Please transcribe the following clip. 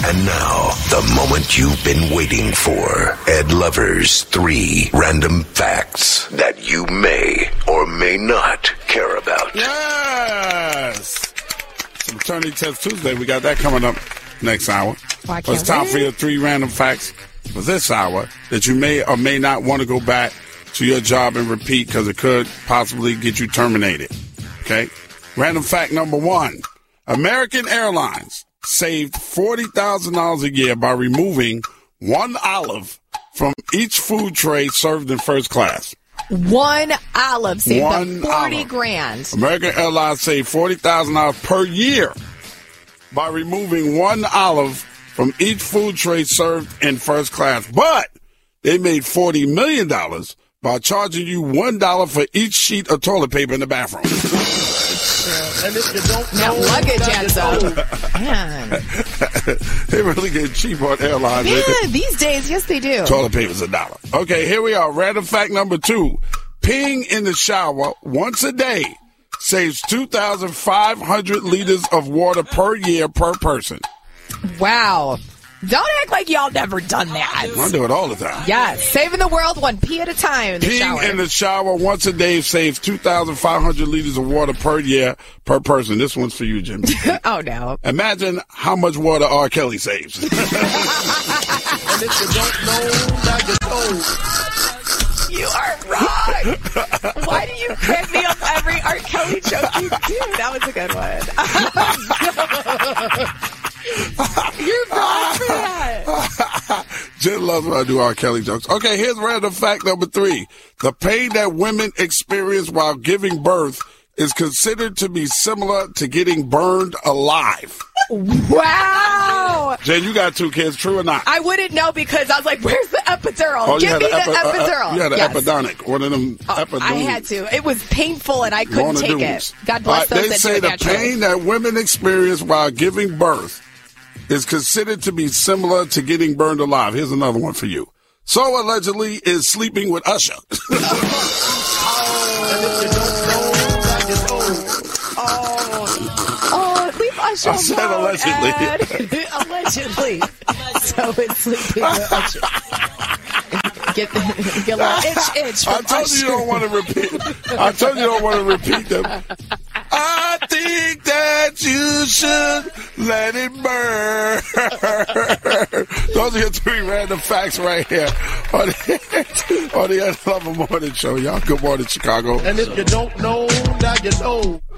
And now, the moment you've been waiting for. Ed Lover's 3 random facts that you may or may not care about. Yes! Some Maternity Test Tuesday. We got that coming up next hour. It's time for your 3 random facts for this hour that you may or may not want to go back to your job and repeat because it could possibly get you terminated. Okay? Random fact number 1. American Airlines saved $40,000 a year by removing 1 olive from each food tray served in first class. 1 olive saved $40 grand. American Airlines saved $40,000 per year by removing 1 olive from each food tray served in first class. But they made $40 million by charging you $1 for each sheet of toilet paper in the bathroom. And if you don't That know, luggage adds up. Man. They really get cheap on airlines. Yeah, these days, yes, they do. Toilet paper's $1. Okay, here we are. Random fact number 2. Peeing in the shower once a day saves 2,500 liters of water per year per person. Wow. Don't act like y'all never done that. I do it all the time. Yes, saving the world 1 pee at a time in the shower. Peeing in the shower once a day saves 2,500 liters of water per year per person. This one's for you, Jim. Oh, no. Imagine how much water R. Kelly saves. and if you don't know, now you know. You are wrong. Why do you crack me up every R. Kelly joke you do? That was a good one. You're wrong for that. Jen loves when I do R. Kelly jokes. Okay, here's random fact number 3. The pain that women experience while giving birth is considered to be similar to getting burned alive. Wow. Jen, you got 2 kids, true or not? I wouldn't know because I was like, where's the epidural? Oh, Give me the epidural. You had an Yes. epidonic, one of them epidural. I had to. It was painful and I couldn't take it. God bless those They that say do it the naturally. pain that women experience while giving birth is considered to be similar to getting burned alive. Here's another one for you. So allegedly is sleeping with Usher. And if you don't know, now you know. Oh, leave Usher I said alone, allegedly. Ed. Allegedly. So it's sleeping with Usher. Get a little itch I from told you Usher. you don't want to repeat. I told you you don't want to repeat them. I think that you should let it burn. Those are your 3 random facts right here on the Ed Lover Morning Show. Y'all, good morning, Chicago. And if you don't know, now you know.